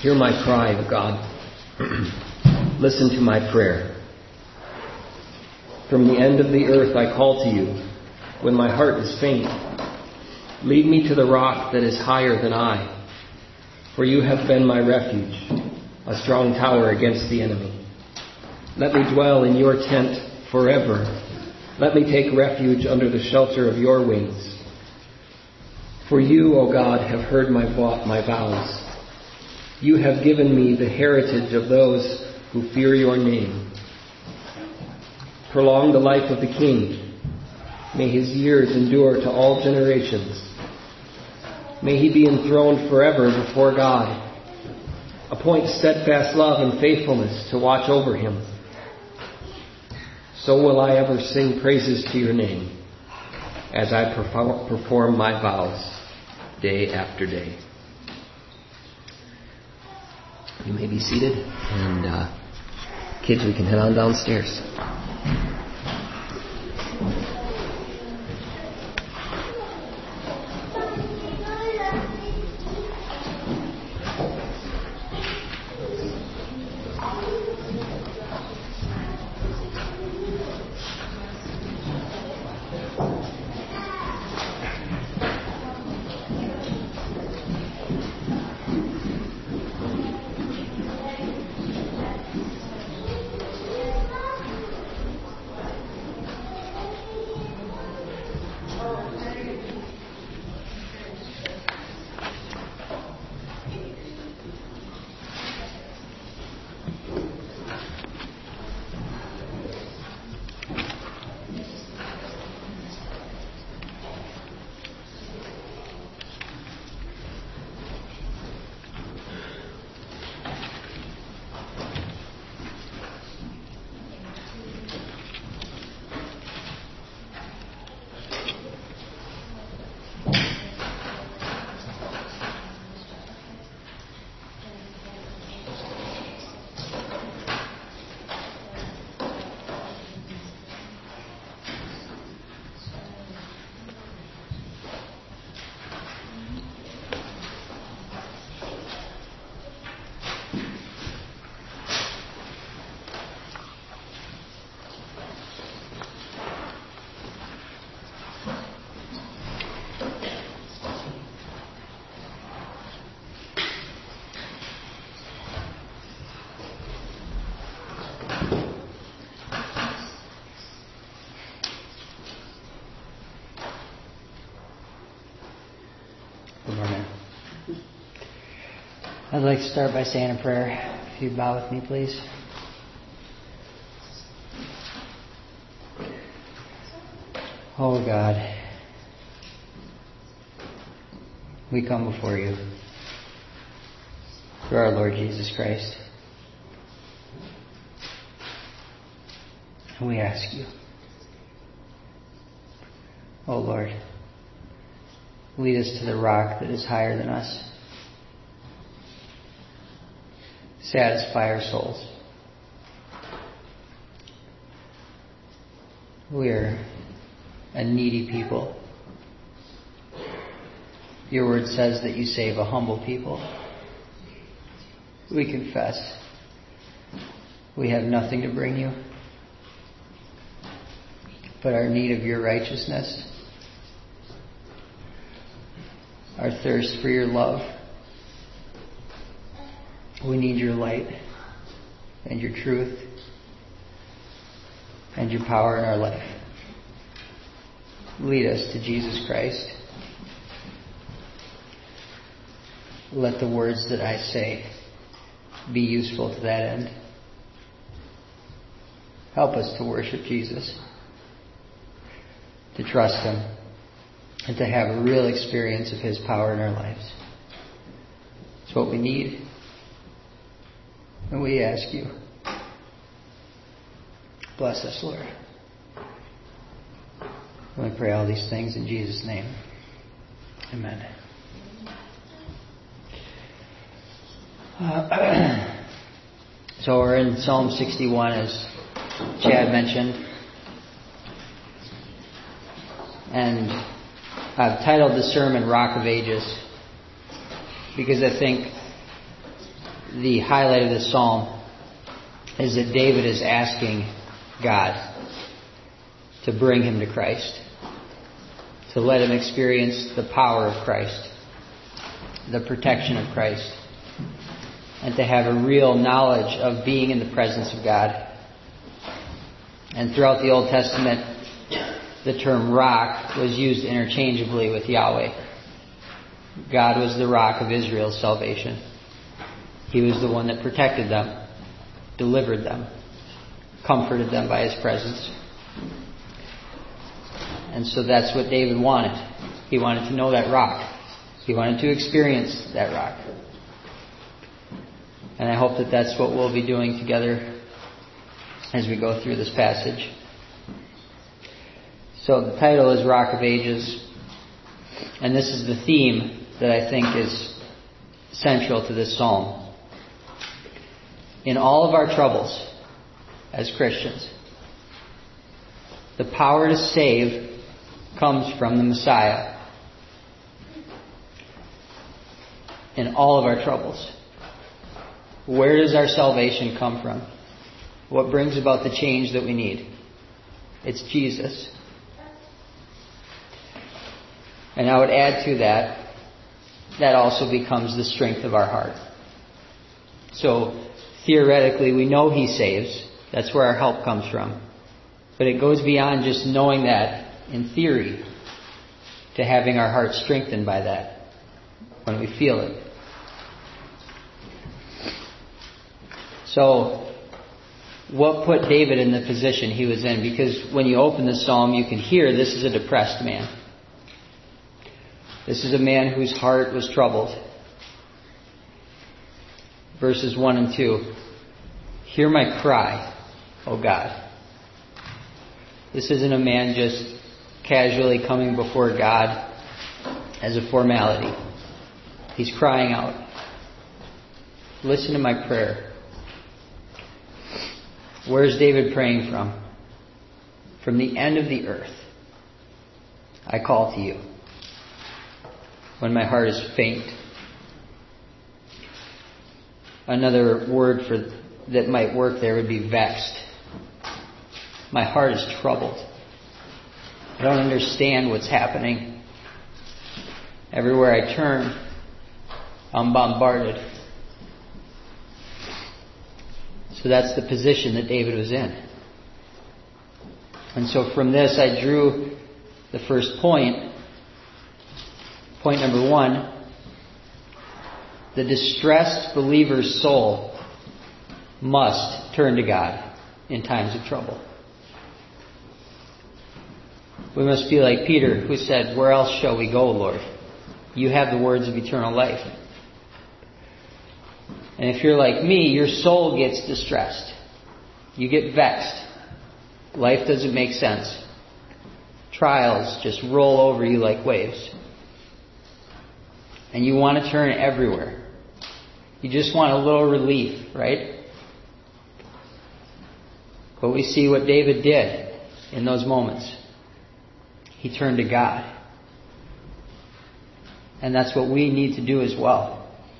Hear my cry, O God. Listen to my prayer. From the end of the earth I call to you when my heart is faint. Lead me to the rock that is higher than I, for you have been my refuge, a strong tower against the enemy. Let me dwell in your tent forever. Let me take refuge under the shelter of your wings. For you, O God, have heard my vows. You have given me the heritage of those who fear your name. Prolong the life of the king. May his years endure to all generations. May he be enthroned forever before God. Appoint steadfast love and faithfulness to watch over him. So will I ever sing praises to your name as I perform my vows day after day. You may be seated, and kids, we can head on downstairs. I'd like to start by saying a prayer. If you'd bow with me, please. Oh God, we come before you through our Lord Jesus Christ. And we ask you, oh Lord, lead us to the rock that is higher than us. Satisfy our souls. We are a needy people. Your word says that you save a humble people. We confess we have nothing to bring you but our need of your righteousness, our thirst for your love. We need your light and your truth and your power in our life. Lead us to Jesus Christ. Let the words that I say be useful to that end. Help us to worship Jesus, to trust him, and to have a real experience of his power in our lives. It's what we need. And we ask you, bless us, Lord. And we pray all these things in Jesus' name. Amen. So we're in Psalm 61, as Chad mentioned. And I've titled the sermon Rock of Ages, because I think the highlight of this psalm is that David is asking God to bring him to Christ, to let him experience the power of Christ, the protection of Christ, and to have a real knowledge of being in the presence of God. And throughout the Old Testament, the term rock was used interchangeably with Yahweh. God was the rock of Israel's salvation. He was the one that protected them, delivered them, comforted them by His presence. And so that's what David wanted. He wanted to know that rock. He wanted to experience that rock. And I hope that that's what we'll be doing together as we go through this passage. So the title is Rock of Ages. And this is the theme that I think is central to this psalm. In all of our troubles as Christians, the power to save comes from the Messiah. In all of our troubles, where does our salvation come from? What brings about the change that we need? It's Jesus. And I would add to that also becomes the strength of our heart. So theoretically, we know He saves. That's where our help comes from. But it goes beyond just knowing that in theory to having our heart strengthened by that when we feel it. So, what put David in the position he was in? Because when you open the psalm, you can hear this is a depressed man. This is a man whose heart was troubled. Verses 1 and 2. Hear my cry, O God. This isn't a man just casually coming before God as a formality. He's crying out. Listen to my prayer. Where's David praying from? From the end of the earth, I call to you. When my heart is faint. Another word for that might work there would be vexed. My heart is troubled. I don't understand what's happening. Everywhere I turn, I'm bombarded. So that's the position that David was in. And so from this I drew the first point. Point number 1. The distressed believer's soul must turn to God in times of trouble. We must be like Peter, who said, "Where else shall we go, Lord? You have the words of eternal life." And if you're like me, your soul gets distressed. You get vexed. Life doesn't make sense. Trials just roll over you like waves. And you want to turn everywhere. You just want a little relief, right? But we see what David did in those moments. He turned to God. And that's what we need to do as well.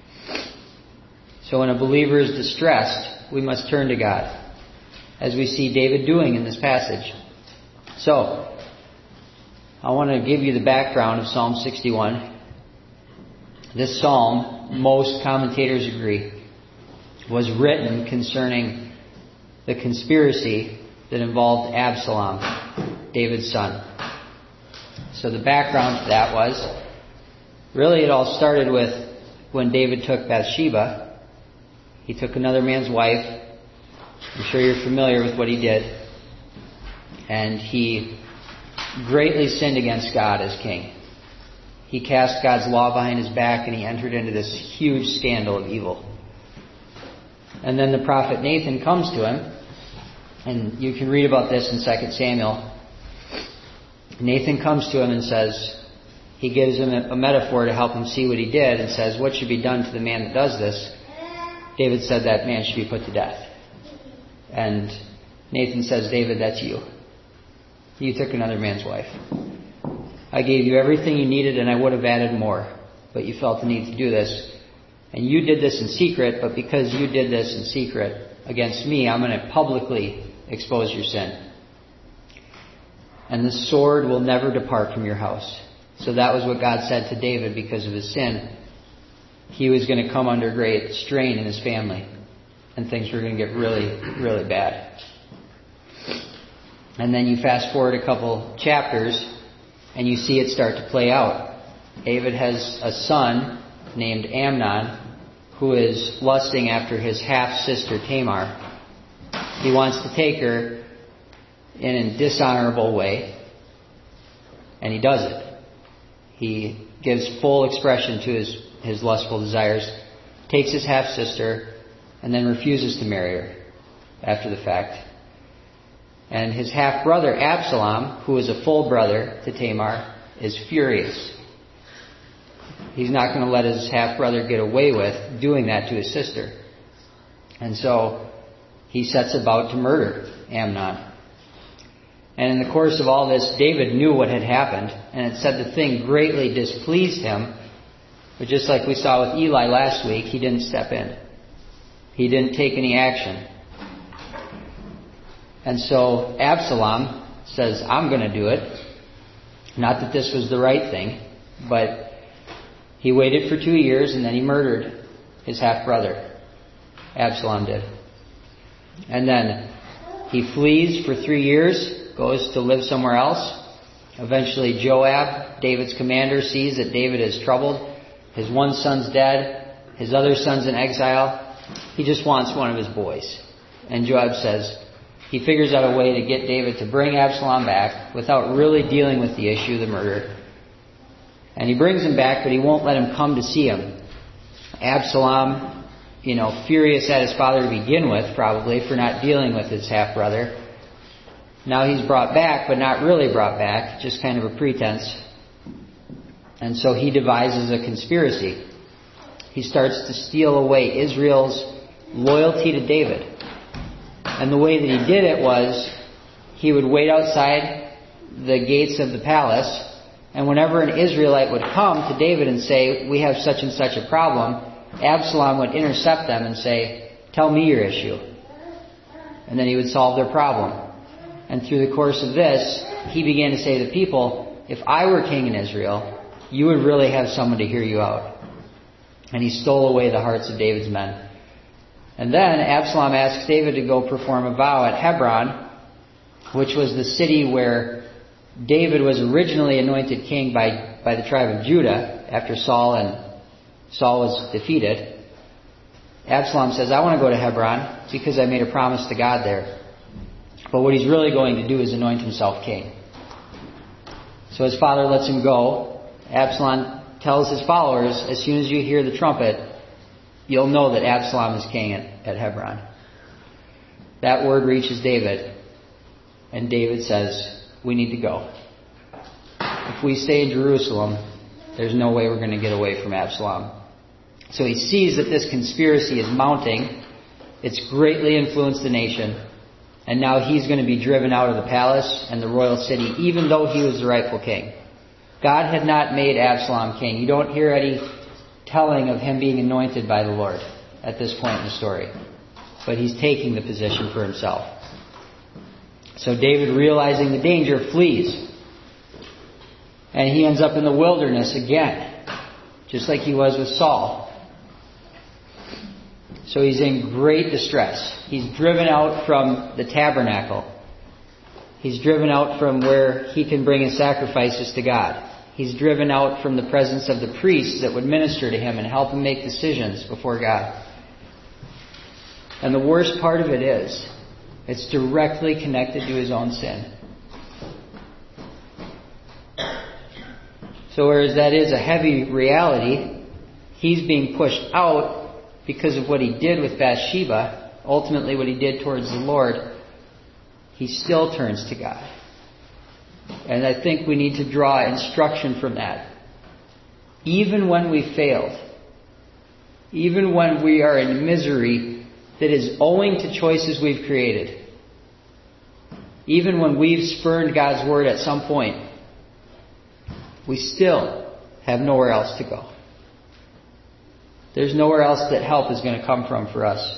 So when a believer is distressed, we must turn to God, as we see David doing in this passage. So, I want to give you the background of Psalm 61. This psalm, most commentators agree, was written concerning the conspiracy that involved Absalom, David's son. So the background to that was, really it all started with when David took Bathsheba. He took another man's wife. I'm sure you're familiar with what he did. And he greatly sinned against God as king. He cast God's law behind his back and he entered into this huge scandal of evil. And then the prophet Nathan comes to him. And you can read about this in 2 Samuel. Nathan comes to him and says, he gives him a metaphor to help him see what he did and says, what should be done to the man that does this? David said that man should be put to death. And Nathan says, David, that's you. You took another man's wife. I gave you everything you needed and I would have added more. But you felt the need to do this. And you did this in secret, but because you did this in secret against me, I'm going to publicly expose your sin. And the sword will never depart from your house. So that was what God said to David because of his sin. He was going to come under great strain in his family. And things were going to get really, really bad. And then you fast forward a couple chapters and you see it start to play out. David has a son named Amnon who is lusting after his half-sister Tamar. He wants to take her in a dishonorable way, and he does it. He gives full expression to his lustful desires, takes his half-sister, and then refuses to marry her after the fact. And his half-brother Absalom, who is a full brother to Tamar, is furious. He's not going to let his half-brother get away with doing that to his sister. And so he sets about to murder Amnon. And in the course of all this, David knew what had happened, and it said the thing greatly displeased him. But just like we saw with Eli last week, he didn't step in. He didn't take any action. And so Absalom says, I'm going to do it. Not that this was the right thing, but he waited for 2 years and then he murdered his half-brother. Absalom did. And then he flees for 3 years, goes to live somewhere else. Eventually Joab, David's commander, sees that David is troubled. His one son's dead. His other son's in exile. He just wants one of his boys. And Joab says, he figures out a way to get David to bring Absalom back without really dealing with the issue of the murder. And he brings him back, but he won't let him come to see him. Absalom, furious at his father to begin with, probably, for not dealing with his half-brother. Now he's brought back, but not really brought back, just kind of a pretense. And so he devises a conspiracy. He starts to steal away Israel's loyalty to David. And the way that he did it was, he would wait outside the gates of the palace, and whenever an Israelite would come to David and say, we have such and such a problem, Absalom would intercept them and say, tell me your issue. And then he would solve their problem. And through the course of this, he began to say to the people, if I were king in Israel, you would really have someone to hear you out. And he stole away the hearts of David's men. And then Absalom asks David to go perform a vow at Hebron, which was the city where David was originally anointed king by the tribe of Judah after Saul was defeated. Absalom says, I want to go to Hebron because I made a promise to God there. But what he's really going to do is anoint himself king. So his father lets him go. Absalom tells his followers, as soon as you hear the trumpet, you'll know that Absalom is king at Hebron. That word reaches David, and David says, we need to go. If we stay in Jerusalem, there's no way we're going to get away from Absalom. So he sees that this conspiracy is mounting. It's greatly influenced the nation. And now he's going to be driven out of the palace and the royal city, even though he was the rightful king. God had not made Absalom king. You don't hear any telling of him being anointed by the Lord at this point in the story. But he's taking the position for himself. So David, realizing the danger, flees. And he ends up in the wilderness again, just like he was with Saul. So he's in great distress. He's driven out from the tabernacle. He's driven out from where he can bring his sacrifices to God. He's driven out from the presence of the priests that would minister to him and help him make decisions before God. And the worst part of it is, it's directly connected to his own sin. So whereas that is a heavy reality, he's being pushed out because of what he did with Bathsheba, ultimately what he did towards the Lord. He still turns to God. And I think we need to draw instruction from that. Even when we failed, even when we are in misery that is owing to choices we've created, even when we've spurned God's word at some point, we still have nowhere else to go. There's nowhere else that help is going to come from for us.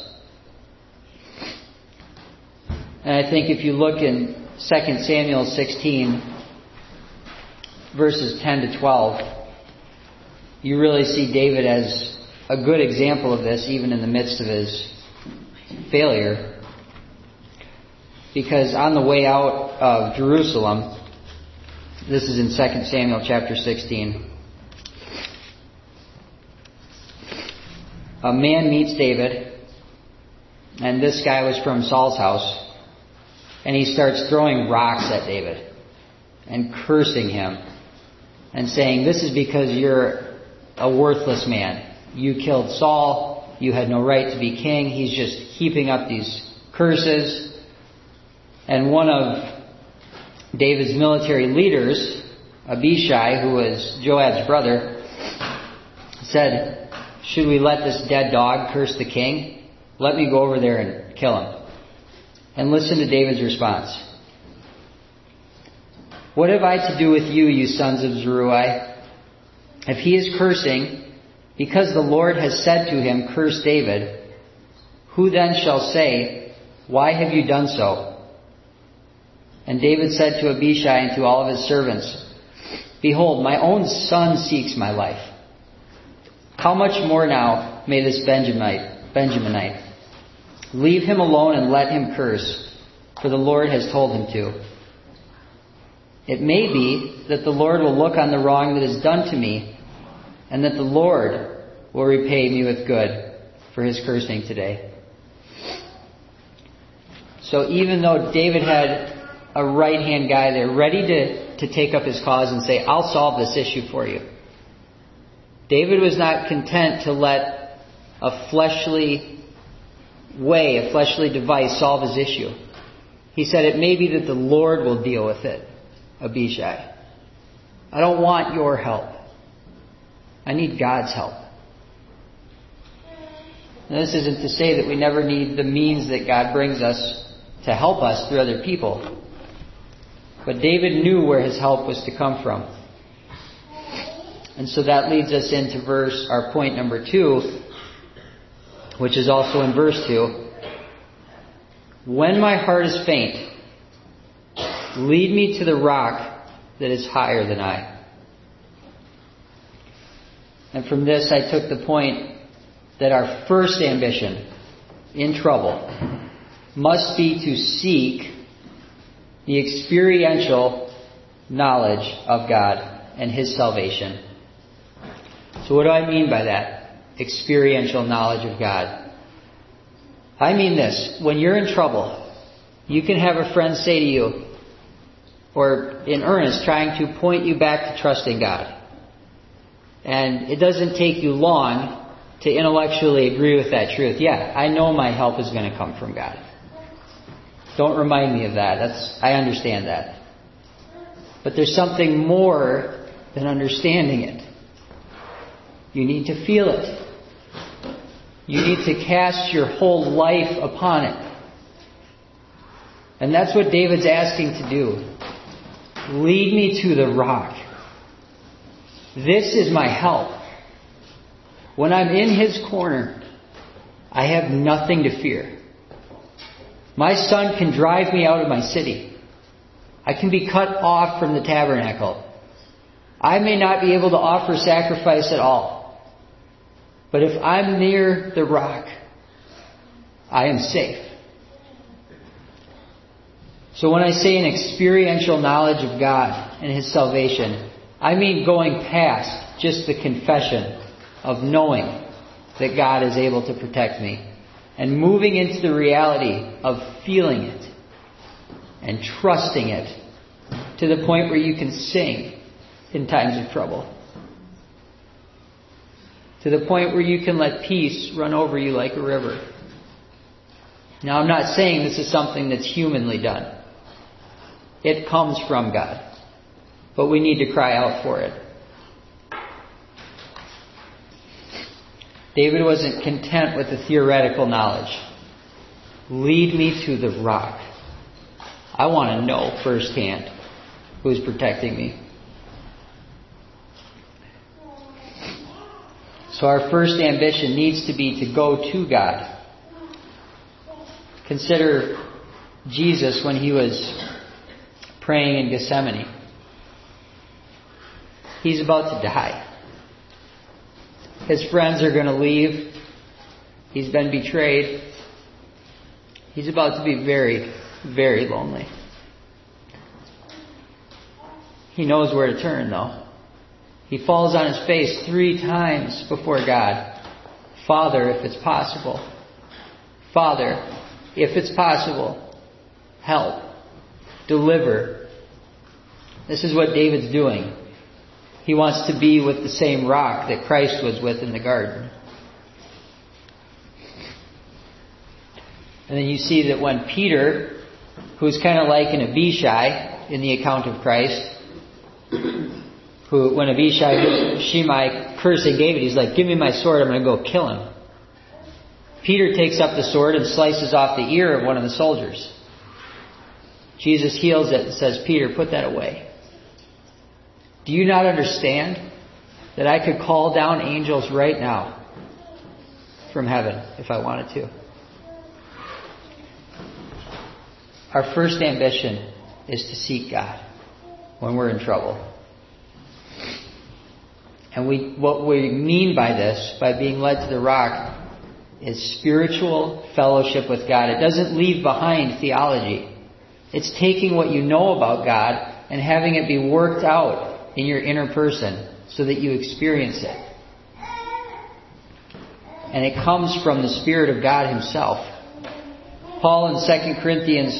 And I think if you look in 2 Samuel 16, verses 10 to 12, you really see David as a good example of this, even in the midst of his failure. Because on the way out of Jerusalem, this is in 2 Samuel chapter 16, a man meets David, and this guy was from Saul's house, and he starts throwing rocks at David and cursing him and saying, "This is because you're a worthless man. You killed Saul. You had no right to be king." He's just heaping up these curses. And one of David's military leaders, Abishai, who was Joab's brother, said, "Should we let this dead dog curse the king? Let me go over there and kill him." And listen to David's response. "What have I to do with you, you sons of Zeruiah? If he is cursing, because the Lord has said to him, 'Curse David,' who then shall say, 'Why have you done so?'" And David said to Abishai and to all of his servants, "Behold, my own son seeks my life. How much more now may this Benjaminite? Leave him alone and let him curse, for the Lord has told him to. It may be that the Lord will look on the wrong that is done to me, and that the Lord will repay me with good for his cursing today." So even though David had a right-hand guy there ready to take up his cause and say, "I'll solve this issue for you," David was not content to let a fleshly device solve his issue. He said, "It may be that the Lord will deal with it, Abishai. I don't want your help. I need God's help." Now, this isn't to say that we never need the means that God brings us to help us through other people. But David knew where his help was to come from. And so that leads us into our point number 2, which is also in verse 2. "When my heart is faint, lead me to the rock that is higher than I." And from this I took the point that our first ambition in trouble must be to seek the experiential knowledge of God and His salvation. So what do I mean by that? Experiential knowledge of God. I mean this. When you're in trouble, you can have a friend say to you, or in earnest, trying to point you back to trusting God. And it doesn't take you long to intellectually agree with that truth. Yeah, I know my help is going to come from God. Don't remind me of that. I understand that. But there's something more than understanding it. You need to feel it. You need to cast your whole life upon it. And that's what David's asking to do. Lead me to the rock. This is my help. When I'm in His corner, I have nothing to fear. My son can drive me out of my city. I can be cut off from the tabernacle. I may not be able to offer sacrifice at all. But if I'm near the rock, I am safe. So when I say an experiential knowledge of God and His salvation, I mean going past just the confession of knowing that God is able to protect me, and moving into the reality of feeling it and trusting it to the point where you can sing in times of trouble. To the point where you can let peace run over you like a river. Now, I'm not saying this is something that's humanly done. It comes from God. But we need to cry out for it. David wasn't content with the theoretical knowledge. Lead me to the rock. I want to know firsthand who's protecting me. So our first ambition needs to be to go to God. Consider Jesus when he was praying in Gethsemane. He's about to die. His friends are going to leave. He's been betrayed. He's about to be very, very lonely. He knows where to turn, though. He falls on his face 3 times before God. Father, if it's possible. Father, if it's possible, help. Deliver. This is what David's doing. He wants to be with the same rock that Christ was with in the garden. And then you see that when Peter, who's kind of like an Abishai in the account of Christ, who, when Abishai, Shimei cursing David, he's like, give me my sword, I'm going to go kill him. Peter takes up the sword and slices off the ear of one of the soldiers. Jesus heals it and says, Peter, put that away. Do you not understand that I could call down angels right now from heaven if I wanted to? Our first ambition is to seek God when we're in trouble. And what we mean by this, by being led to the rock, is spiritual fellowship with God. It doesn't leave behind theology. It's taking what you know about God and having it be worked out in your inner person so that you experience it. And it comes from the Spirit of God Himself. Paul in 2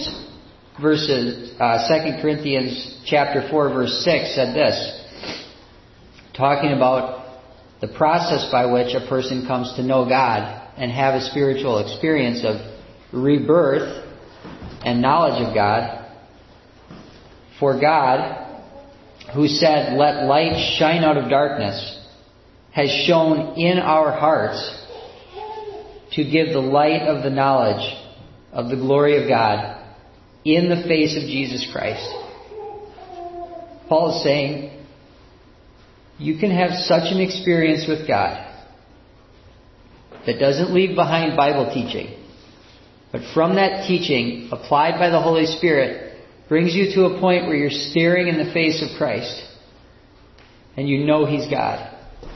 Corinthians chapter 4 verse 6 said this, talking about the process by which a person comes to know God and have a spiritual experience of rebirth and knowledge of God. For God, who said, let light shine out of darkness, has shone in our hearts to give the light of the knowledge of the glory of God in the face of Jesus Christ. Paul is saying, you can have such an experience with God that doesn't leave behind Bible teaching, but from that teaching, applied by the Holy Spirit, brings you to a point where you're staring in the face of Christ and you know He's God.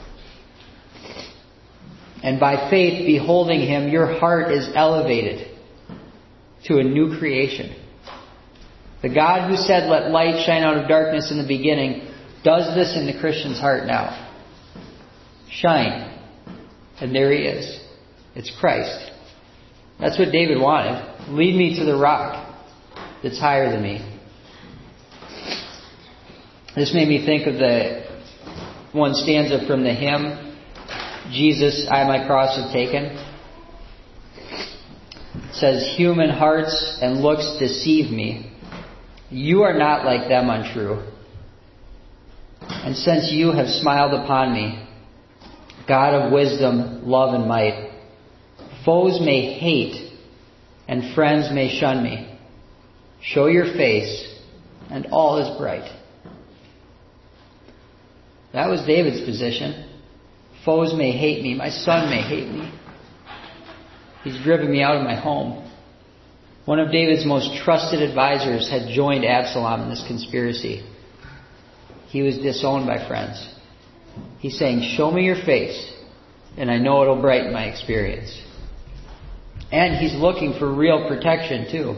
And by faith, beholding Him, your heart is elevated to a new creation. The God who said, let light shine out of darkness in the beginning, does this in the Christian's heart now. Shine. And there He is. It's Christ. That's what David wanted. Lead me to the rock that's higher than me. This made me think of the one stanza from the hymn, Jesus, I my cross have taken. It says, human hearts and looks deceive me. You are not like them untrue. And since you have smiled upon me, God of wisdom, love, and might, foes may hate and friends may shun me. Show your face and all is bright. That was David's position. Foes may hate me. My son may hate me. He's driven me out of my home. One of David's most trusted advisors had joined Absalom in this conspiracy. He was disowned by friends. He's saying, show me your face, and I know it'll brighten my experience. And he's looking for real protection, too.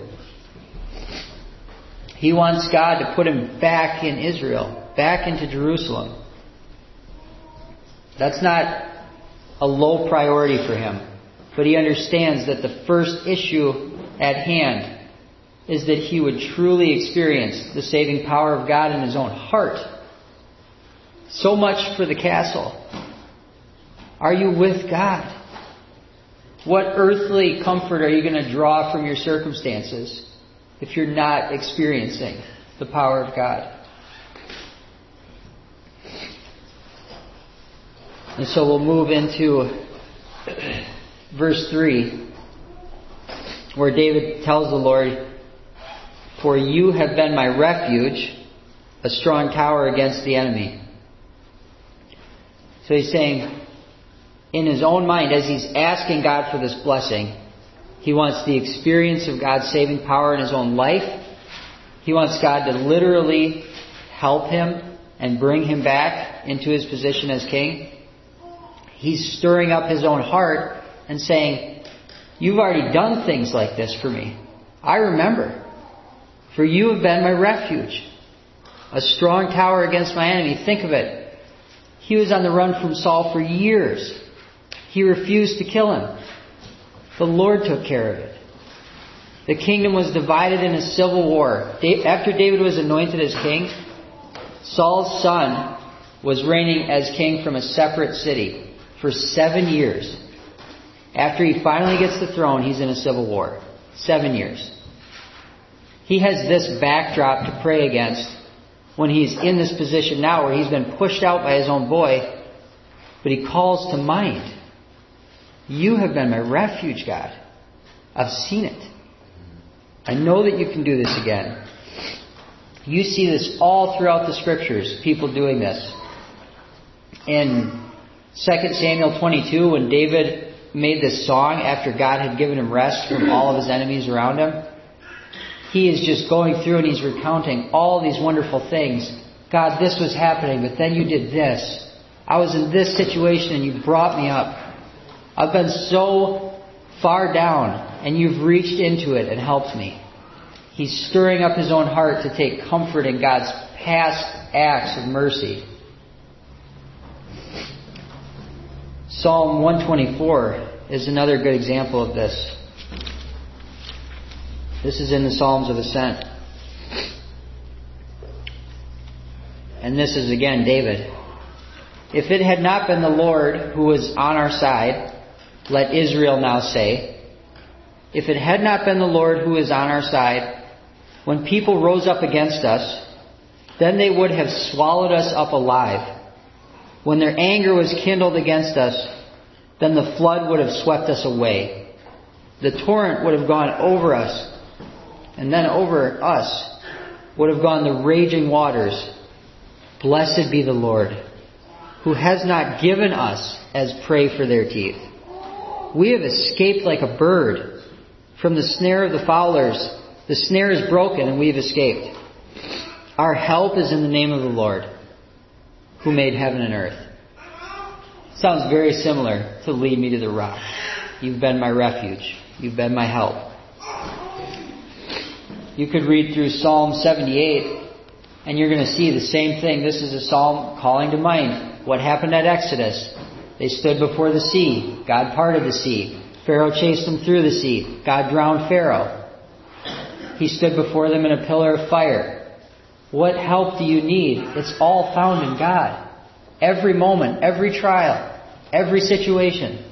He wants God to put him back in Israel, back into Jerusalem. That's not a low priority for him. But he understands that the first issue at hand is that he would truly experience the saving power of God in his own heart. So much for the castle. Are you with God? What earthly comfort are you going to draw from your circumstances if you're not experiencing the power of God? And so we'll move into verse 3, where David tells the Lord, for you have been my refuge, a strong tower against the enemy. So he's saying, in his own mind, as he's asking God for this blessing, he wants the experience of God's saving power in his own life. He wants God to literally help him and bring him back into his position as king. He's stirring up his own heart and saying, you've already done things like this for me. I remember. For you have been my refuge, a strong tower against my enemy. Think of it. He was on the run from Saul for years. He refused to kill him. The Lord took care of it. The kingdom was divided in a civil war. After David was anointed as king, Saul's son was reigning as king from a separate city for 7 years. After he finally gets the throne, he's in a civil war. 7 years. He has this backdrop to pray against when he's in this position now where he's been pushed out by his own boy, but he calls to mind, you have been my refuge, God. I've seen it. I know that you can do this again. You see this all throughout the scriptures, people doing this. In 2 Samuel 22, when David made this song after God had given him rest from all of his enemies around him, he is just going through and he's recounting all these wonderful things. God, this was happening, but then you did this. I was in this situation and you brought me up. I've been so far down and you've reached into it and helped me. He's stirring up his own heart to take comfort in God's past acts of mercy. Psalm 124 is another good example of this. This is in the Psalms of Ascent. And this is again David. If it had not been the Lord who was on our side, let Israel now say, if it had not been the Lord who is on our side, when people rose up against us, then they would have swallowed us up alive. When their anger was kindled against us, then the flood would have swept us away. The torrent would have gone over us, and then over us would have gone the raging waters. Blessed be the Lord, who has not given us as prey for their teeth. We have escaped like a bird from the snare of the fowlers. The snare is broken and we have escaped. Our help is in the name of the Lord, who made heaven and earth. Sounds very similar to lead me to the rock. You've been my refuge. You've been my help. You could read through Psalm 78 and you're going to see the same thing. This is a psalm calling to mind what happened at Exodus. They stood before the sea. God parted the sea. Pharaoh chased them through the sea. God drowned Pharaoh. He stood before them in a pillar of fire. What help do you need? It's all found in God. Every moment, every trial, every situation.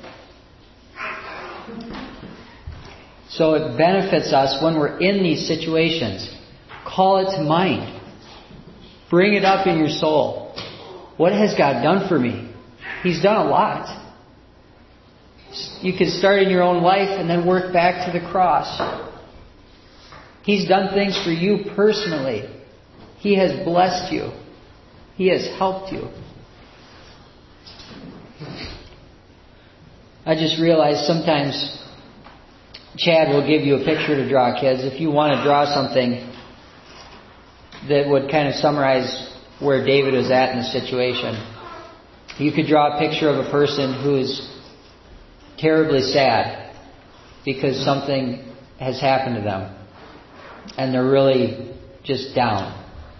So it benefits us when we're in these situations. Call it to mind. Bring it up in your soul. What has God done for me? He's done a lot. You can start in your own life and then work back to the cross. He's done things for you personally. He has blessed you. He has helped you. I just realized sometimes Chad will give you a picture to draw, kids. If you want to draw something that would kind of summarize where David was at in the situation, you could draw a picture of a person who is terribly sad because something has happened to them and they're really just down.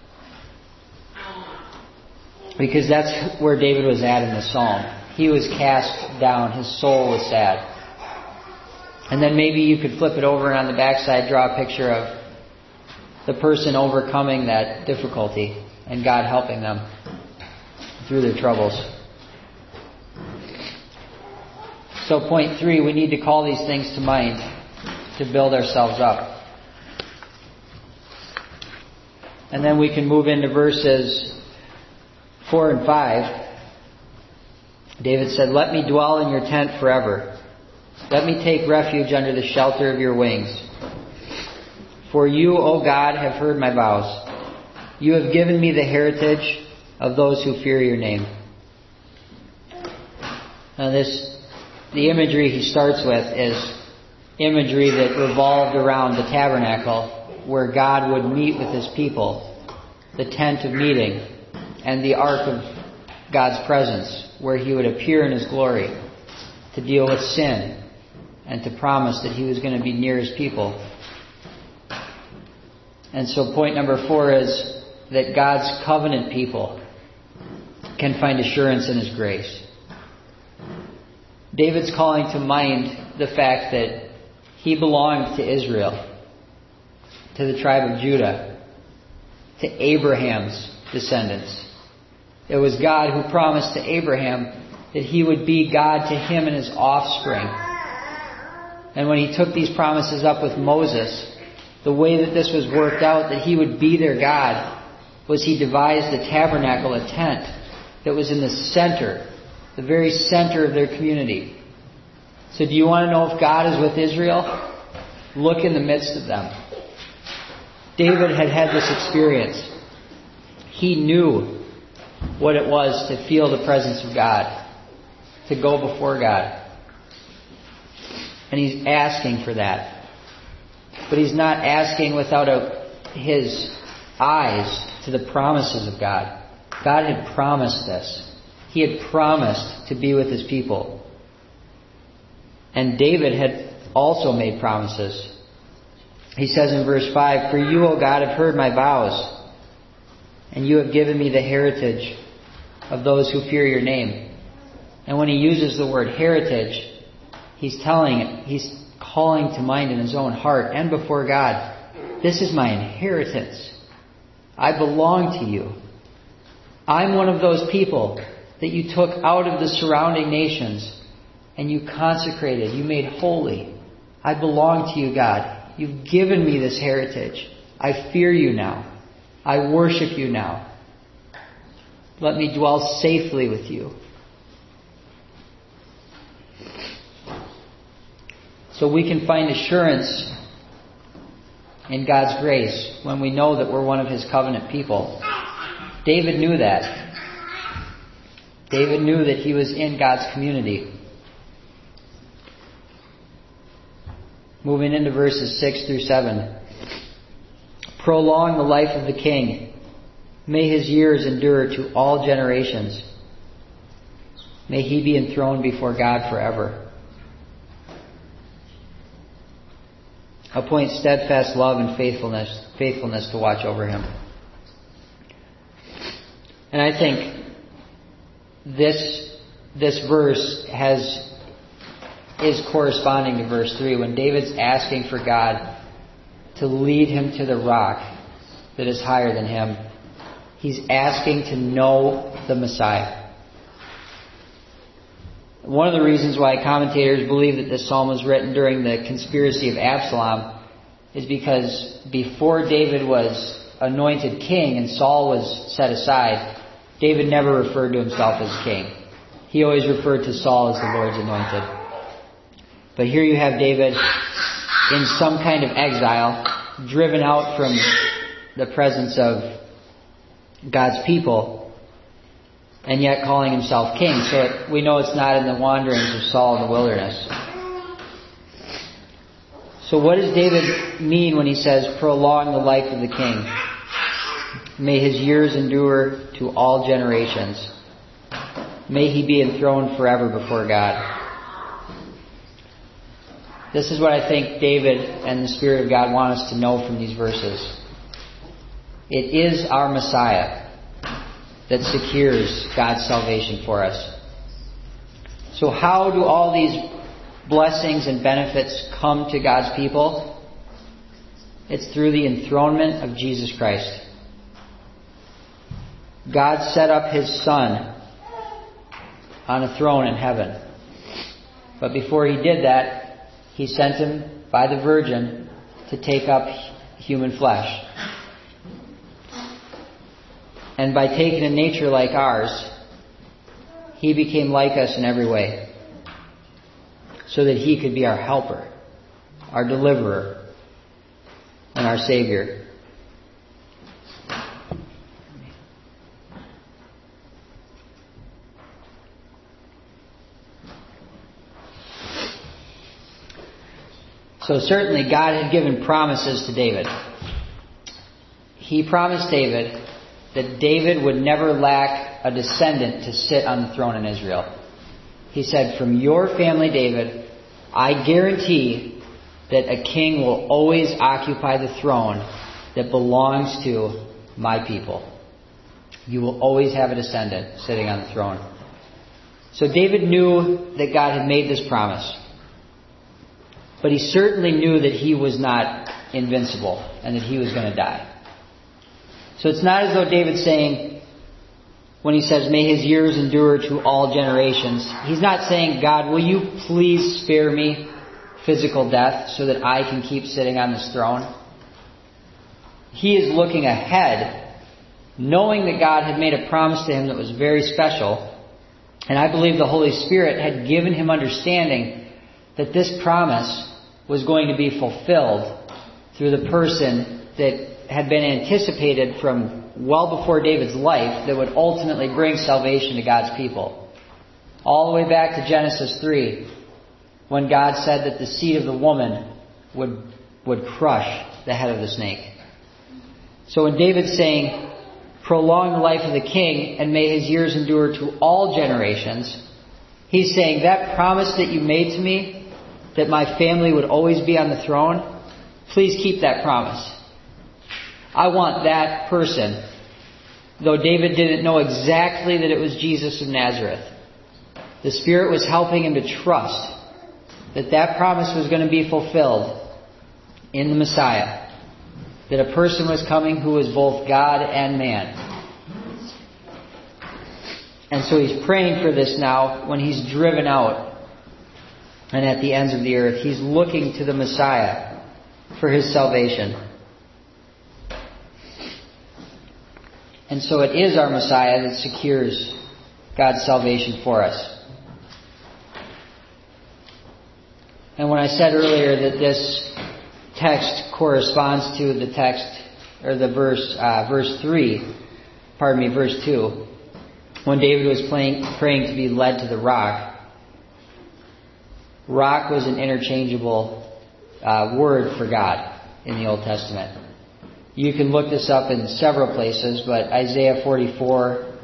Because that's where David was at in the psalm. He was cast down. His soul was sad. And then maybe you could flip it over and on the backside draw a picture of the person overcoming that difficulty and God helping them through their troubles. So point 3, we need to call these things to mind to build ourselves up. And then we can move into verses 4 and 5. David said, let me dwell in your tent forever. Let me take refuge under the shelter of your wings. For you, O God, have heard my vows. You have given me the heritage of those who fear your name. The imagery he starts with is imagery that revolved around the tabernacle where God would meet with his people, the tent of meeting, and the ark of God's presence where he would appear in his glory to deal with sin and to promise that he was going to be near his people. And so point number 4 is that God's covenant people can find assurance in his grace. David's calling to mind the fact that he belonged to Israel, to the tribe of Judah, to Abraham's descendants. It was God who promised to Abraham that he would be God to him and his offspring. And when he took these promises up with Moses, the way that this was worked out, that he would be their God, was he devised a tabernacle, a tent, that was in the center, the very center of their community. So do you want to know if God is with Israel? Look in the midst of them. David had had this experience. He knew what it was to feel the presence of God, to go before God. And he's asking for that. But he's not asking without his eyes to the promises of God. God had promised this. He had promised to be with his people. And David had also made promises. He says in verse 5, "For you, O God, have heard my vows, and you have given me the heritage of those who fear your name." And when he uses the word heritage, he's calling to mind in his own heart and before God, this is my inheritance. I belong to you. I'm one of those people that you took out of the surrounding nations and you consecrated, you made holy. I belong to you, God. You've given me this heritage. I fear you now. I worship you now. Let me dwell safely with you. So we can find assurance in God's grace when we know that we're one of his covenant people. David knew that. David knew that he was in God's community. Moving into verses 6 through 7. "Prolong the life of the king. May his years endure to all generations. May he be enthroned before God forever. Appoint steadfast love and faithfulness to watch over him." And I think this verse is corresponding to verse 3 when David's asking for God to lead him to the rock that is higher than him. He's asking to know the Messiah. One of the reasons why commentators believe that this psalm was written during the conspiracy of Absalom is because before David was anointed king and Saul was set aside, David never referred to himself as king. He always referred to Saul as the Lord's anointed. But here you have David in some kind of exile, driven out from the presence of God's people, and yet calling himself king. So we know it's not in the wanderings of Saul in the wilderness. So what does David mean when he says, "Prolong the life of the king. May his years endure to all generations. May he be enthroned forever before God"? This is what I think David and the Spirit of God want us to know from these verses. It is our Messiah that secures God's salvation for us. So how do all these blessings and benefits come to God's people? It's through the enthronement of Jesus Christ. God set up his Son on a throne in heaven. But before he did that, he sent him by the Virgin to take up human flesh. And by taking a nature like ours, he became like us in every way, so that he could be our helper, our deliverer, and our Savior. So certainly God had given promises to David. He promised David that David would never lack a descendant to sit on the throne in Israel. He said, from your family, David, I guarantee that a king will always occupy the throne that belongs to my people. You will always have a descendant sitting on the throne. So David knew that God had made this promise. But he certainly knew that he was not invincible and that he was going to die. So it's not as though David's saying, when he says, may his years endure to all generations, he's not saying, God, will you please spare me physical death so that I can keep sitting on this throne? He is looking ahead, knowing that God had made a promise to him that was very special. And I believe the Holy Spirit had given him understanding that this promise was going to be fulfilled through the person that had been anticipated from well before David's life that would ultimately bring salvation to God's people. All the way back to Genesis 3, when God said that the seed of the woman would crush the head of the snake. So when David's saying, prolong the life of the king and may his years endure to all generations, he's saying that promise that you made to me, that my family would always be on the throne, please keep that promise. I want that person, though David didn't know exactly that it was Jesus of Nazareth. The Spirit was helping him to trust that that promise was going to be fulfilled in the Messiah. That a person was coming who was both God and man. And so he's praying for this now when he's driven out and at the ends of the earth. He's looking to the Messiah for his salvation. And so it is our Messiah that secures God's salvation for us. And when I said earlier that this text corresponds to the text, or the verse 2, when David was praying to be led to the rock. Rock was an interchangeable word for God in the Old Testament. You can look this up in several places, but Isaiah 44,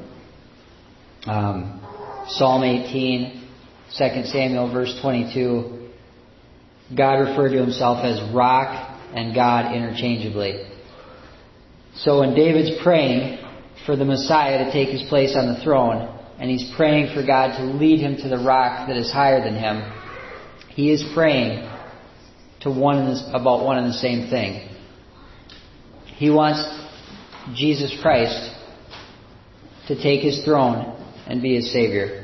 Psalm 18, 2 Samuel verse 22, God referred to himself as rock and God interchangeably. So when David's praying for the Messiah to take his place on the throne, and he's praying for God to lead him to the rock that is higher than him, he is praying to about one and the same thing. He wants Jesus Christ to take his throne and be his Savior.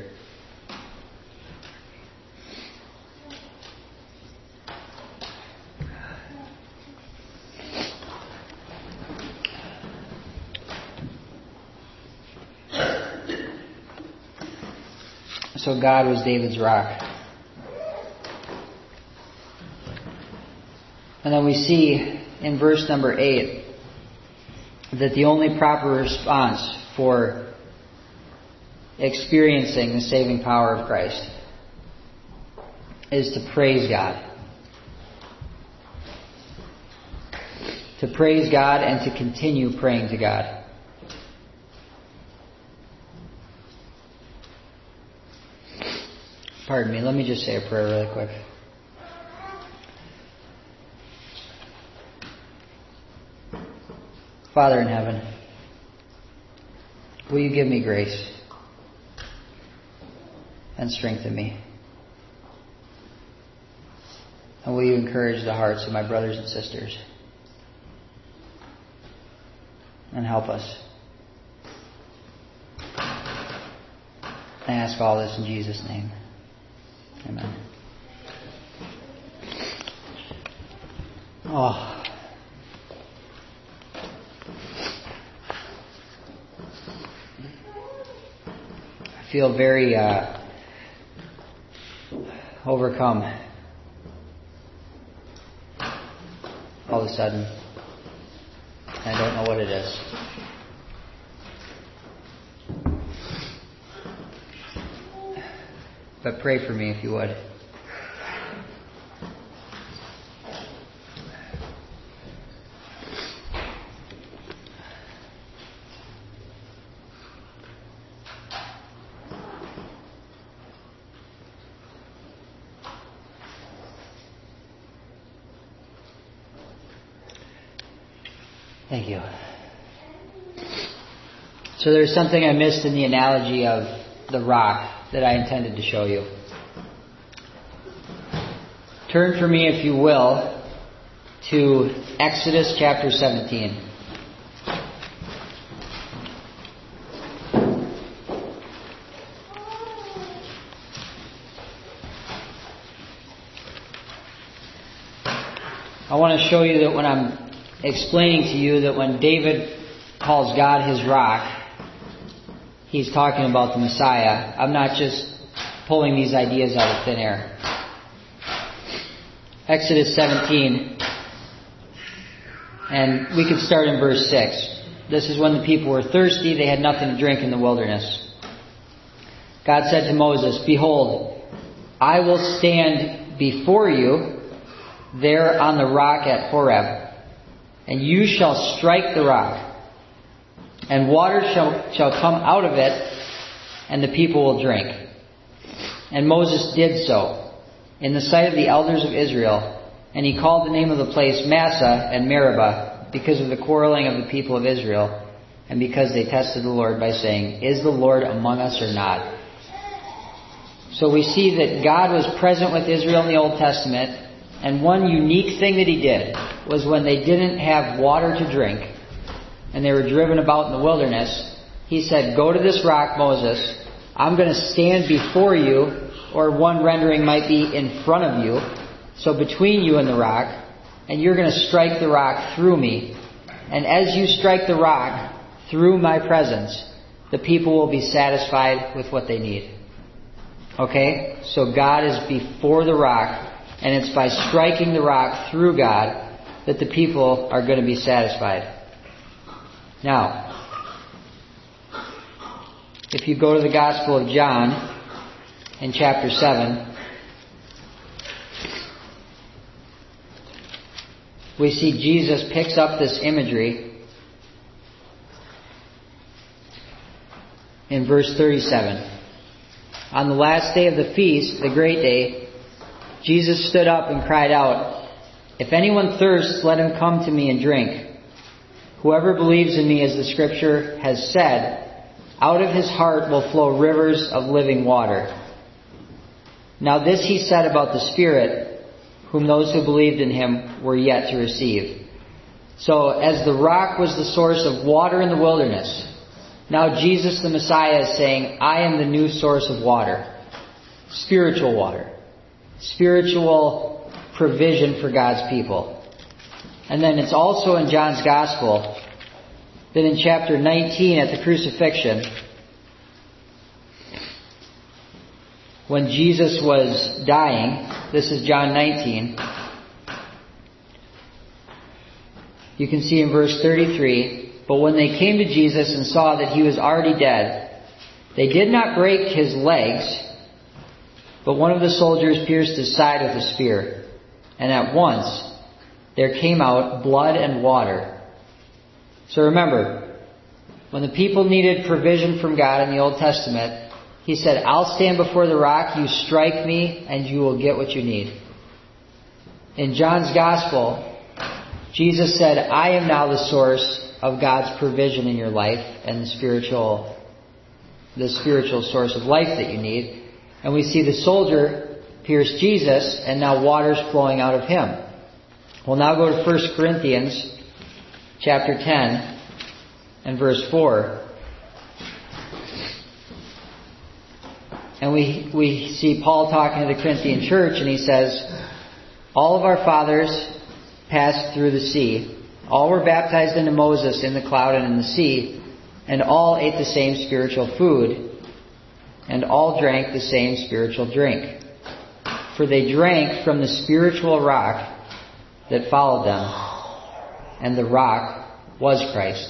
So God was David's rock. And then we see in verse number 8 that the only proper response for experiencing the saving power of Christ is to praise God. To praise God and to continue praying to God. Pardon me, let me just say a prayer really quick. Father in heaven, will you give me grace and strengthen me? And will you encourage the hearts of my brothers and sisters and help us? I ask all this in Jesus' name. Amen. Oh. I feel very overcome all of a sudden. I don't know what it is. But pray for me if you would. Thank you. So there's something I missed in the analogy of the rock that I intended to show you. Turn for me, if you will, to Exodus chapter 17. I want to show you that when I'm explaining to you that when David calls God his rock, he's talking about the Messiah. I'm not just pulling these ideas out of thin air. Exodus 17, and we could start in verse 6. This is when the people were thirsty. They had nothing to drink in the wilderness. God said to Moses, "Behold, I will stand before you there on the rock at Horeb, and you shall strike the rock, and water shall come out of it, and the people will drink." And Moses did so in the sight of the elders of Israel, and he called the name of the place Massah and Meribah, because of the quarreling of the people of Israel, and because they tested the Lord by saying, "Is the Lord among us or not?" So we see that God was present with Israel in the Old Testament, and one unique thing that he did was when they didn't have water to drink, and they were driven about in the wilderness, he said, "Go to this rock, Moses. I'm going to stand before you," or one rendering might be "in front of you," so between you and the rock, "and you're going to strike the rock through me. And as you strike the rock through my presence, the people will be satisfied with what they need." Okay? So God is before the rock, and it's by striking the rock through God that the people are going to be satisfied. Now, if you go to the Gospel of John in chapter 7, we see Jesus picks up this imagery in verse 37. On the last day of the feast, the great day, Jesus stood up and cried out, "If anyone thirsts, let him come to me and drink. Whoever believes in me, as the Scripture has said, out of his heart will flow rivers of living water." Now this he said about the Spirit, whom those who believed in him were yet to receive. So as the rock was the source of water in the wilderness, now Jesus the Messiah is saying, "I am the new source of water." Spiritual water. Spiritual provision for God's people. And then it's also in John's Gospel that in chapter 19 at the crucifixion, when Jesus was dying, this is John 19, you can see in verse 33, "But when they came to Jesus and saw that he was already dead, they did not break his legs, but one of the soldiers pierced his side with a spear, and at once there came out blood and water." So remember, when the people needed provision from God in the Old Testament, he said, "I'll stand before the rock, you strike me, and you will get what you need." In John's Gospel, Jesus said, "I am now the source of God's provision in your life and the spiritual source of life that you need." And we see the soldier pierce Jesus, and now water's flowing out of him. We'll now go to 1 Corinthians chapter 10 and verse 4. And we see Paul talking to the Corinthian church, and he says, "All of our fathers passed through the sea. All were baptized into Moses in the cloud and in the sea, and all ate the same spiritual food, and all drank the same spiritual drink. For they drank from the spiritual rock that followed them, and the rock was Christ."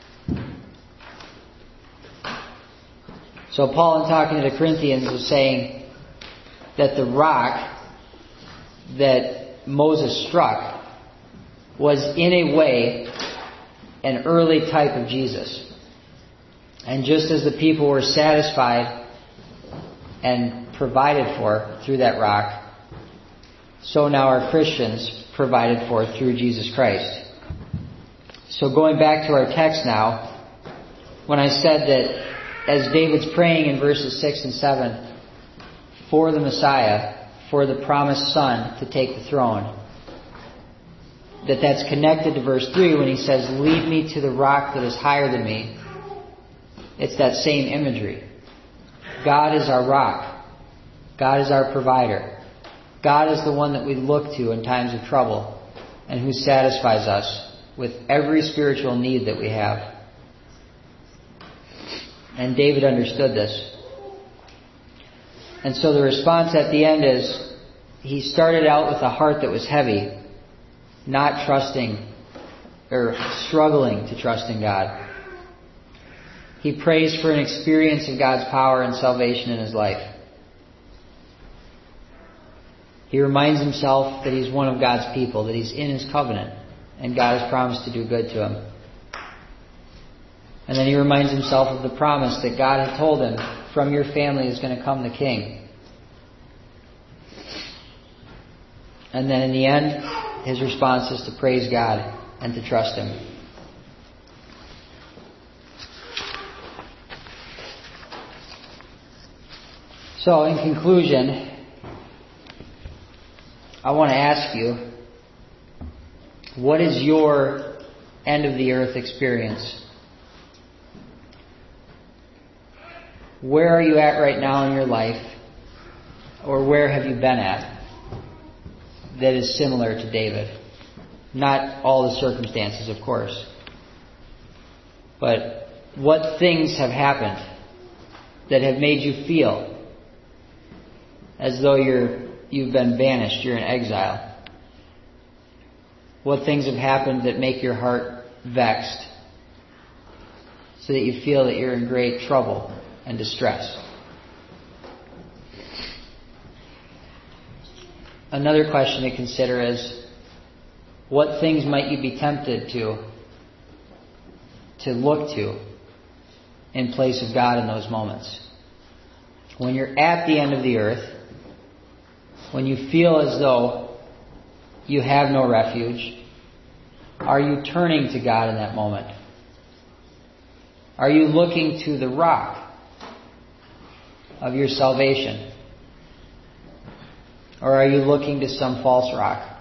So Paul, in talking to the Corinthians, is saying that the rock that Moses struck was in a way an early type of Jesus. And just as the people were satisfied and provided for through that rock, so now are Christians provided for through Jesus Christ. So going back to our text now, when I said that as David's praying in verses 6 and 7 for the Messiah, for the promised Son to take the throne, that's connected to verse 3 when he says, lead me to the rock that is higher than me. It's that same imagery. God is our rock. God is our provider. God is the one that we look to in times of trouble and who satisfies us with every spiritual need that we have. And David understood this. And so the response at the end is, he started out with a heart that was heavy, not trusting or struggling to trust in God. He prays for an experience of God's power and salvation in his life. He reminds himself that he's one of God's people, that he's in his covenant, and God has promised to do good to him. And then he reminds himself of the promise that God had told him, from your family is going to come the king. And then in the end, his response is to praise God and to trust him. So in conclusion, I want to ask you, what is your end of the earth experience? Where are you at right now in your life? Or where have you been at that is similar to David? Not all the circumstances, of course. But what things have happened that have made you feel as though you've been banished, you're in exile? What things have happened that make your heart vexed so that you feel that you're in great trouble and distress? Another question to consider is, what things might you be tempted to look to in place of God in those moments? When you're at the end of the earth, when you feel as though you have no refuge, are you turning to God in that moment? Are you looking to the rock of your salvation? Or are you looking to some false rock?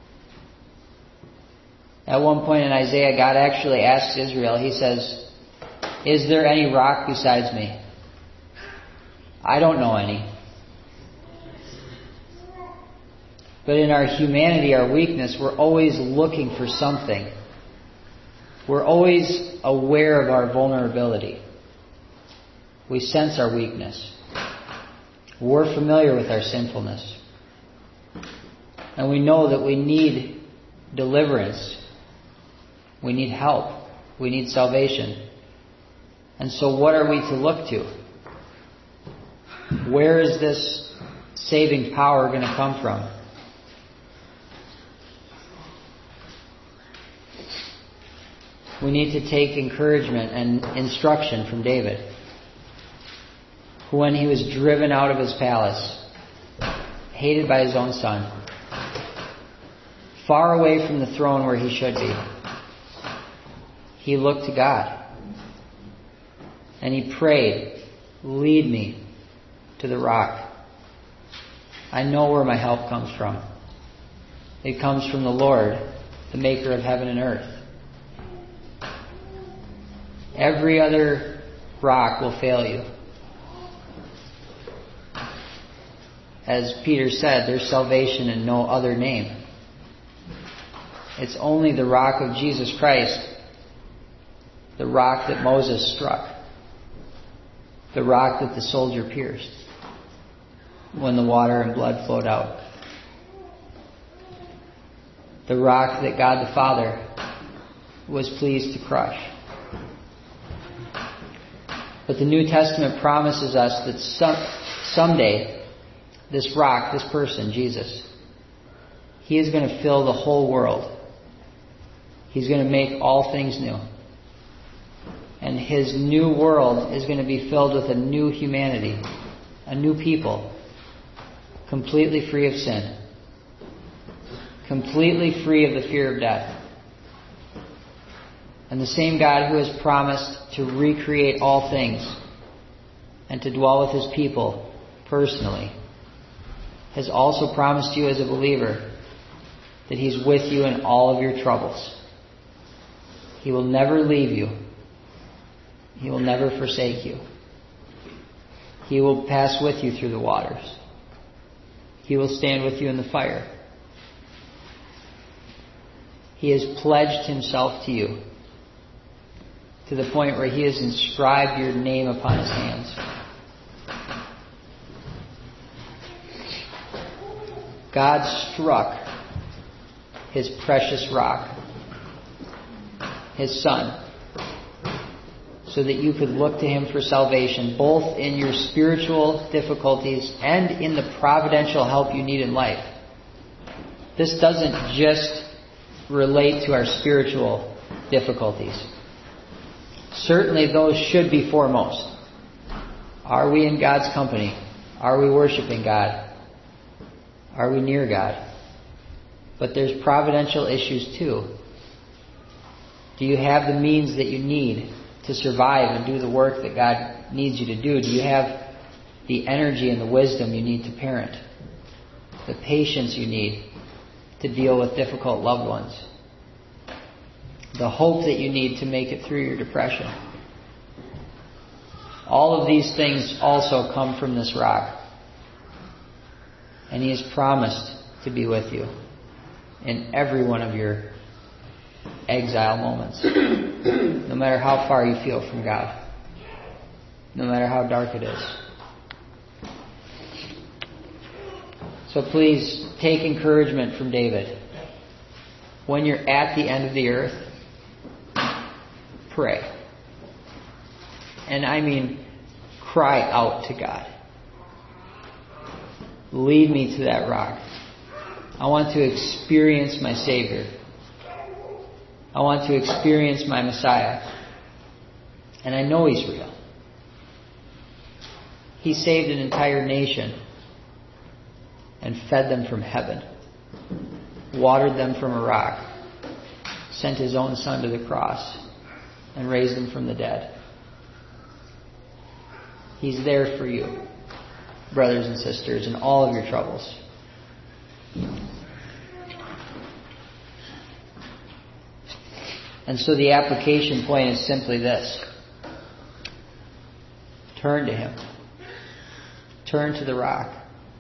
At one point in Isaiah, God actually asks Israel, he says, is there any rock besides me? I don't know any. But in our humanity, our weakness, we're always looking for something. We're always aware of our vulnerability. We sense our weakness. We're familiar with our sinfulness. And we know that we need deliverance. We need help. We need salvation. And so what are we to look to? Where is this saving power going to come from? We need to take encouragement and instruction from David, who, when he was driven out of his palace, hated by his own son, far away from the throne where he should be, he looked to God. And he prayed, lead me to the rock. I know where my help comes from. It comes from the Lord, the maker of heaven and earth. Every other rock will fail you. As Peter said, there's salvation in no other name. It's only the rock of Jesus Christ, the rock that Moses struck, the rock that the soldier pierced when the water and blood flowed out, the rock that God the Father was pleased to crush. But the New Testament promises us that someday this rock, this person, Jesus, he is going to fill the whole world. He's going to make all things new. And his new world is going to be filled with a new humanity, a new people, completely free of sin, completely free of the fear of death. And the same God who has promised to recreate all things and to dwell with His people personally has also promised you as a believer that He's with you in all of your troubles. He will never leave you. He will never forsake you. He will pass with you through the waters. He will stand with you in the fire. He has pledged Himself to you to the point where He has inscribed your name upon His hands. God struck His precious rock, His Son, so that you could look to Him for salvation, both in your spiritual difficulties and in the providential help you need in life. This doesn't just relate to our spiritual difficulties. Certainly those should be foremost. Are we in God's company? Are we worshiping God? Are we near God? But there's providential issues too. Do you have the means that you need to survive and do the work that God needs you to do? Do you have the energy and the wisdom you need to parent? The patience you need to deal with difficult loved ones? The hope that you need to make it through your depression? All of these things also come from this rock. And He has promised to be with you in every one of your exile moments. No matter how far you feel from God. No matter how dark it is. So please take encouragement from David. When you're at the end of the earth, pray. And I mean, cry out to God. Lead me to that rock. I want to experience my Savior. I want to experience my Messiah. And I know He's real. He saved an entire nation and fed them from heaven, watered them from a rock, sent His own Son to the cross, and raised Him from the dead. He's there for you, brothers and sisters, in all of your troubles. And so the application point is simply this. Turn to Him. Turn to the rock.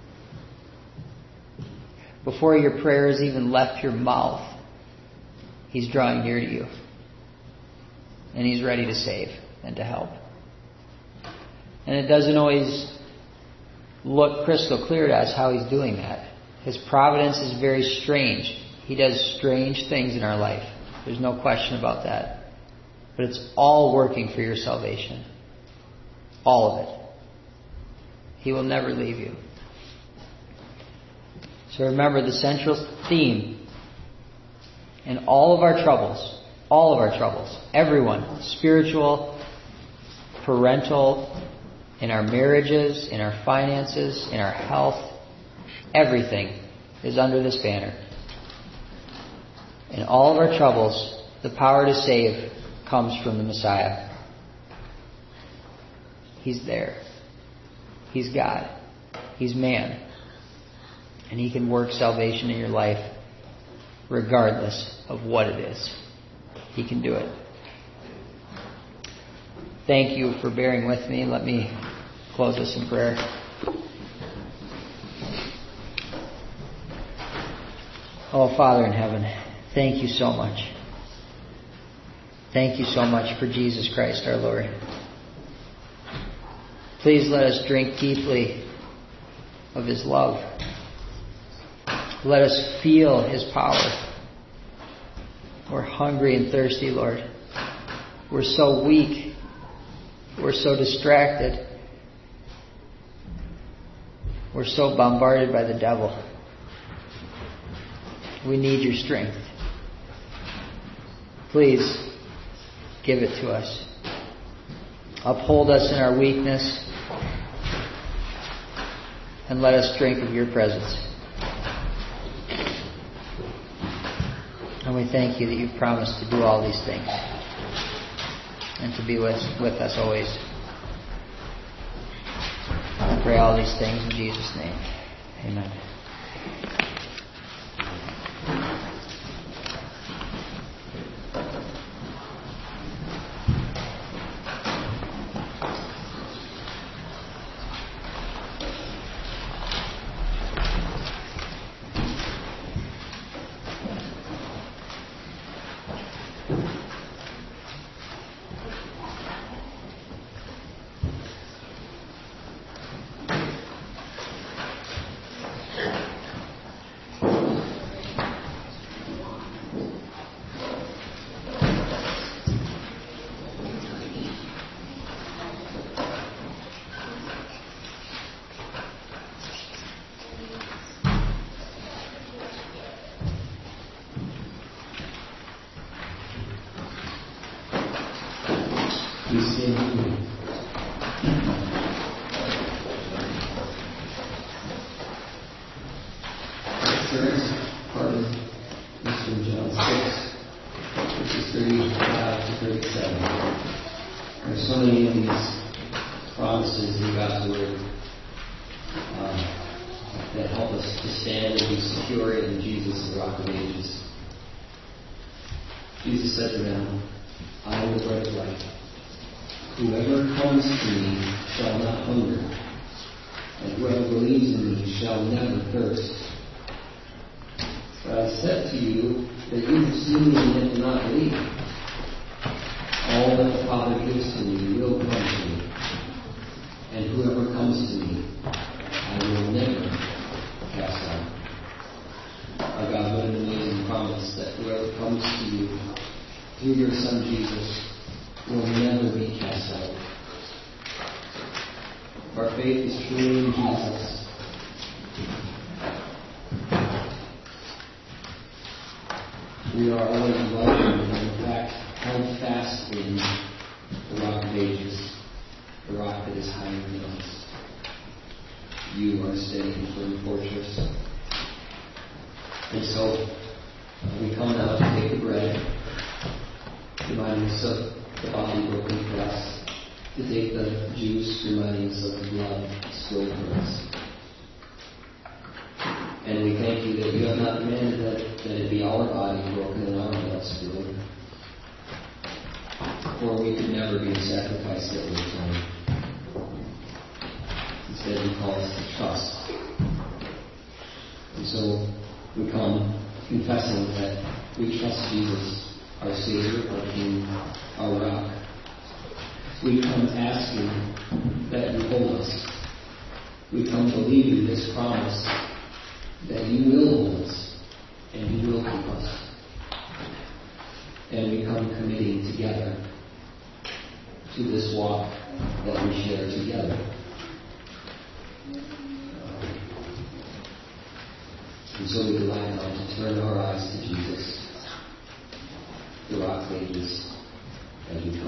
Before your prayer has even left your mouth, He's drawing near to you. And He's ready to save and to help. And it doesn't always look crystal clear to us how He's doing that. His providence is very strange. He does strange things in our life. There's no question about that. But it's all working for your salvation. All of it. He will never leave you. So remember the central theme in all of our troubles, everyone, spiritual, parental, in our marriages, in our finances, in our health, everything is under this banner. In all of our troubles, the power to save comes from the Messiah. He's there. He's God. He's man. And He can work salvation in your life regardless of what it is. He can do it. Thank you for bearing with me. Let me close this in prayer. Oh, Father in heaven, thank You so much. Thank You so much for Jesus Christ our Lord. Please let us drink deeply of His love. Let us feel His power. We're hungry and thirsty, Lord. We're so weak. We're so distracted. We're so bombarded by the devil. We need Your strength. Please give it to us. Uphold us in our weakness. And let us drink of Your presence. And we thank You that You've promised to do all these things. and to be with us always. I pray all these things in Jesus' name. Amen. Jesus said to them, I am the bread of life. Whoever comes to me shall not hunger, and whoever believes in me shall never thirst. But I said to you that you have seen me and do not believe. All that the Father gives to me will come to me, and whoever comes to me, I will never cast out. Our God, what an amazing promise that whoever comes to you through your Son Jesus will never be cast out. Our faith is truly in Jesus. We are always welcome and in fact held fast in the rock of ages, the rock that is higher than us. You are steady and firm fortress. And so we come now to take the bread, reminding us of the body broken for us, to take the juice, reminding us of the blood spilled for us. And we thank you that you have not demanded that it be our body broken and our blood spilled, for we could never be a sacrifice that would atone. Instead, you call us to trust. And so we come confessing that we trust Jesus, our Savior, our King, our Rock. We come asking that you hold us. We come believing this promise that you will hold us and you will keep us. And we come committing together to this walk that we share together. And so we delight now to turn our eyes to Jesus, the rock of ages, as we